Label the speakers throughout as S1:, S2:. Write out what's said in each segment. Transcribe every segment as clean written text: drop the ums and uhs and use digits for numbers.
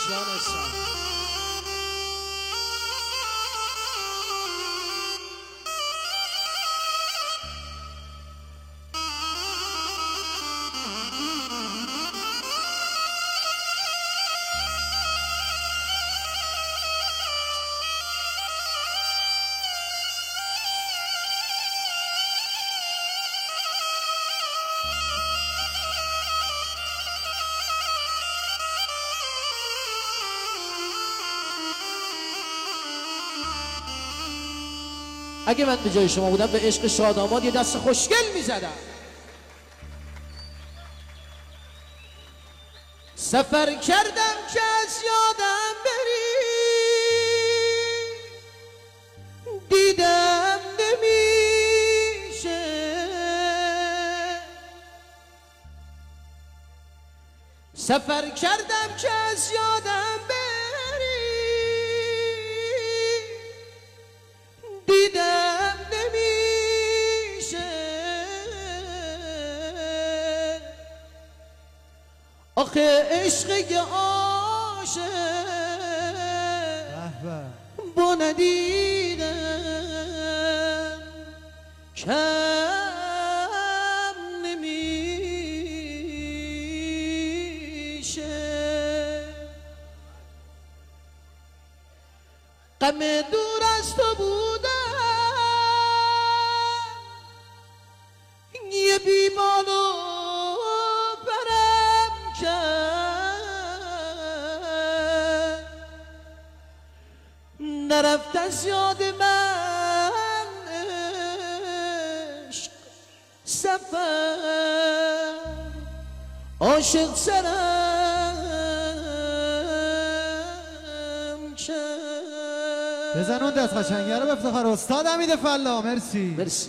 S1: جانسان اگه من به جای شما بودم به عشق شاداماد یه دست خوشگل میزدم. سفر کردم که از یادم بری، دیدم نمیشه. سفر کردم که از یادم بری، دیدم نمیشه. آخه عشق یه عاشق با ندیدم کم نمیشه. غم دور از تو بودم یه بیمال و برم کرد، نرفت از یاد من عشق سفر، عاشق سرم کرد.
S2: بزن اون دست قشنگه رو به افتخار استاد حمید فلا. مرسی
S1: مرسی.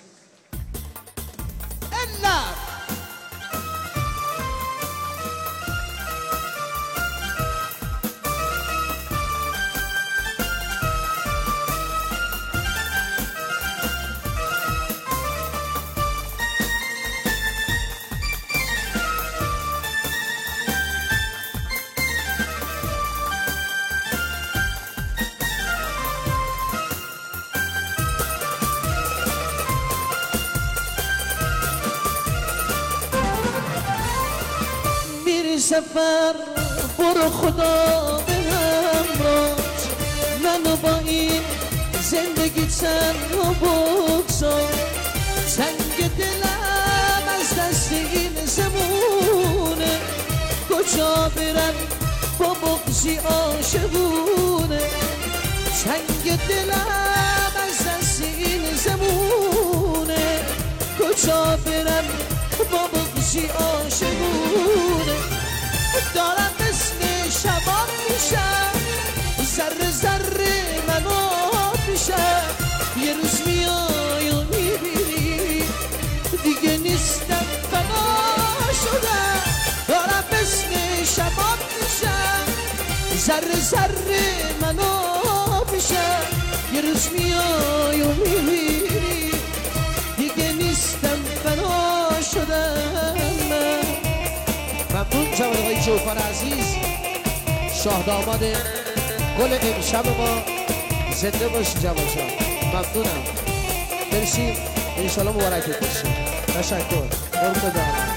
S1: سفر برو خدا به همراهت، منو با این زندگی تن رو بگذار. تنگ دلم از دست این زمونه، کجا برم با بغضی عاشقونه. تنگ دلم از دست این زمونه، کجا برم با بغضی عاشقونه. دارم مثل شباب میشم، ذره ذره منو میشم. یه روز میای و میبینی دیگه نیستم، فنا شدم. دارم مثل شباب میشم، ذره ذره منو میشم. یه روز میای و میبینی دیگه نیستم، فنا شدم. ممنون جوان آقای جوفر عزیز، شاه داماد گل امشب ما. زنده باشی جوان شاه. ممنونم. مرسی. انشالله مبارکت باشی. تشکر. قربون دارم.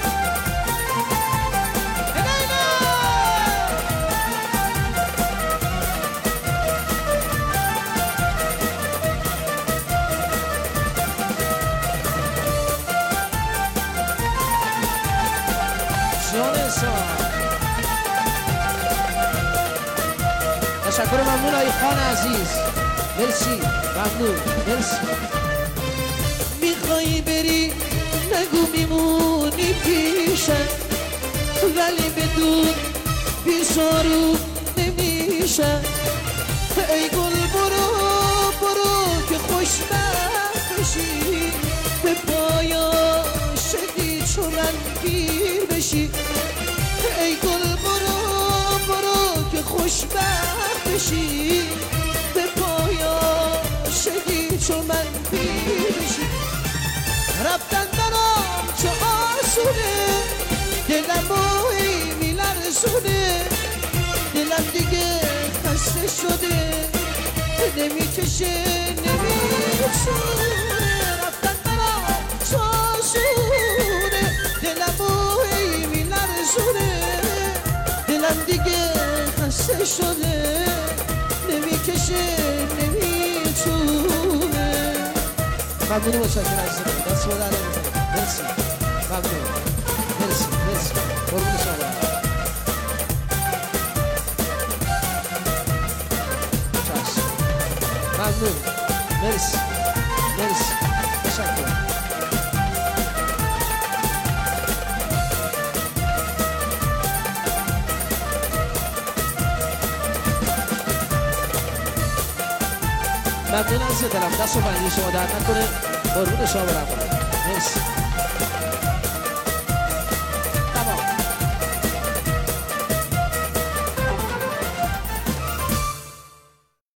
S1: تشکر. ممنون آقای خان عزیز. مرسی. ممنون. مرسی. میخوایی بری نگو میمونی پیشم، ولی بدون بیزارو نمیشم. ای گل برو برو که خوشبخت بشی، به پایا شدی چو من پیر بشی. ای گل برو برو که خوشبخت بشی، به پایا شدی چو من پیر بشی. رفتن برام چه آسونه، دلم ای میلرزونه. دلم شده نمیکشه نمیشونه رفتن برا شاشونه دلمو هی میلرزونه دلم دیگه خسته شده نمیکشه نمیتونه ممنونی متشکرم عزیزم دست رو در نمیزنم مرسی ممنون مرسی مرسی قربون شما چشم ممنون مرسی مرسی تشکر ممنون از دلم دست و بندی شما درد نکنه قربون شما برم مرسی